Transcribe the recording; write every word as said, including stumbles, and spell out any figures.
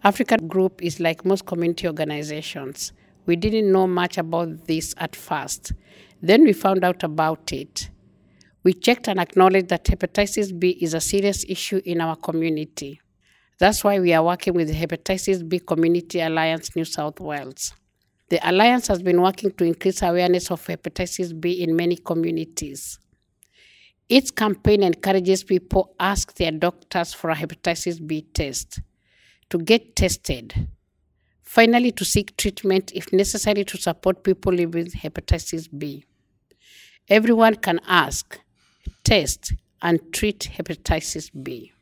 Africa Group is like most community organizations. We didn't know much about this at first. Then we found out about it. We checked and acknowledged that hepatitis B is a serious issue in our community. That's why we are working with the Hepatitis B Community Alliance New South Wales. The Alliance has been working to increase awareness of hepatitis B in many communities. Its campaign encourages people to ask their doctors for a hepatitis B test, to get tested, finally to seek treatment if necessary to support people living with hepatitis B. Everyone can ask, test, and treat hepatitis B.